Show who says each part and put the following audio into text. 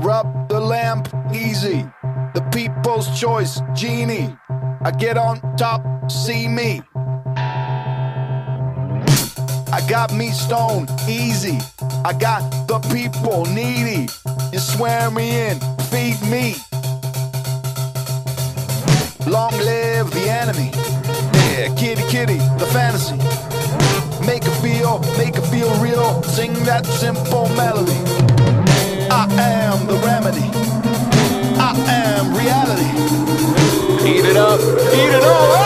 Speaker 1: rub the lamp easy. The people's choice, genie. I get on top, see me. I got me stoned, easy. I got the people needy. You swear me in, feed me. Long live the enemy. Yeah, kitty, kitty, the fantasy. Make it feel real. Sing that simple melody. I am the remedy. I am reality. Eat it up, eat it all up.